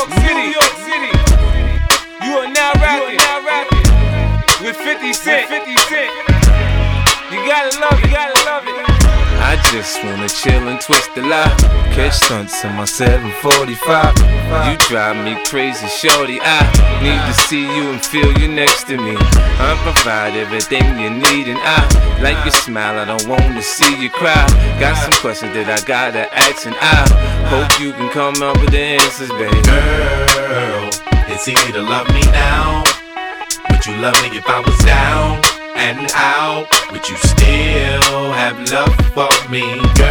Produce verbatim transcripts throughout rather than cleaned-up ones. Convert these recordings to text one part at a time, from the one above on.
York City. New York City. You are now rapping, now rapping with fifty Cent. fifty Cent. You gotta love it, you gotta love it. I just wanna chill and twist the lie. Catch stunts in my seven forty-five. You drive me crazy, shorty. I need to see you and feel you next to me. I provide everything you need, and I like your smile. I don't wanna see you cry. Got some questions that I gotta ask, and I hope you can come up with the answers, baby. Girl, it's easy to love me now. Would you love me if I was down and out? Would you still have love for me?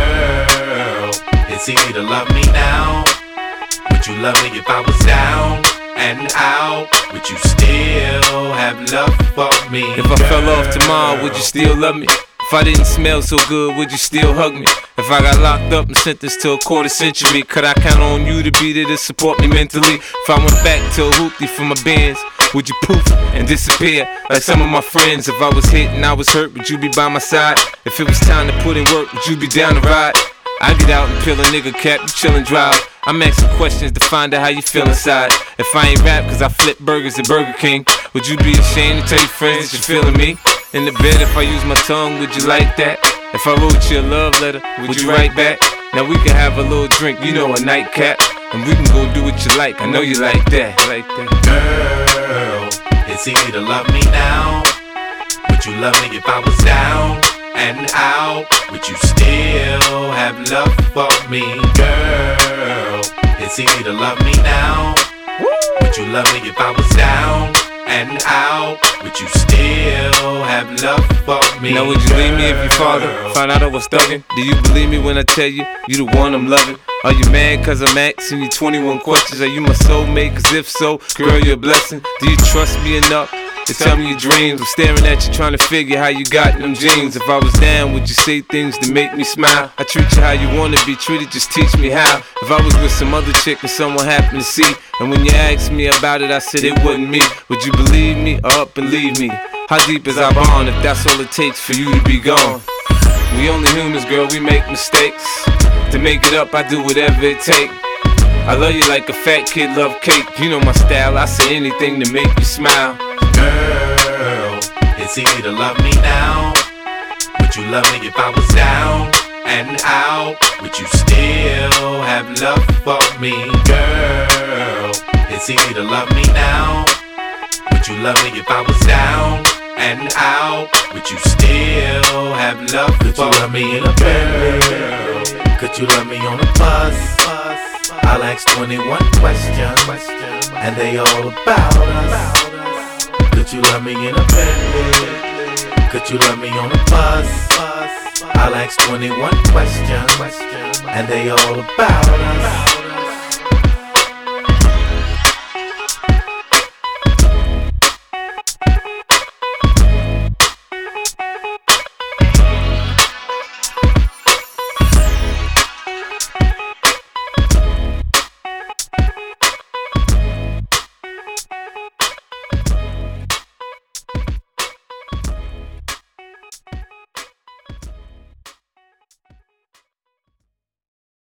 Girl, it's easy to love me now. Would you love me if I was down and out? Would you still have love for me? If I fell off tomorrow, would you still love me? If I didn't smell so good, would you still hug me? If I got locked up and sentenced to a quarter century, could I count on you to be there to support me mentally? If I went back to a hoopty for my bands, would you poof and disappear like some of my friends? If I was hit and I was hurt, would you be by my side? If it was time to put in work, would you be down to ride? I get out and peel a nigga cap, you chillin' drive. I'm asking questions to find out how you feel inside. If I ain't rap cause I flip burgers at Burger King, would you be ashamed to tell your friends that you're feeling me? In the bed, if I use my tongue, would you like that? If I wrote you a love letter, would you write back? Now we can have a little drink, you know, a nightcap, and we can go do what you like. I know you like that, like that. Girl, it's easy to love me now. Would you love me if I was down and out? Would you still have love for me? Girl, it's easy to love me now. Would you love me if I was down and out? Would you still have love for me? Now would you leave me if your father found out I was thuggin'? Do you believe me when I tell you, you the one I'm loving? Are you mad cause I'm asking you twenty-one questions? Are you my soulmate? Cause if so, girl, you're a blessing. Do you trust me enough to tell me your dreams? I'm staring at you trying to figure how you got them jeans. If I was down, would you say things to make me smile? I treat you how you wanna be treated, just teach me how. If I was with some other chick and someone happened to see, and when you asked me about it, I said it wasn't me, would you believe me or up and leave me? How deep is our bond if that's all it takes for you to be gone? We only humans, girl, we make mistakes. To make it up, I do whatever it takes. I love you like a fat kid love cake. You know my style, I say anything to make you smile. Girl, it's easy to love me now. Would you love me if I was down and out? Would you still have love for me? Girl, it's easy to love me now. Would you love me if I was down and out? Would you still have love for me? Could you love me in a Bentley? Could you love me on a bus? I'll ask twenty-one questions, and they all about us. Could you love me in a Bentley? Could you love me on a bus? I'll ask twenty-one questions, and they all about us.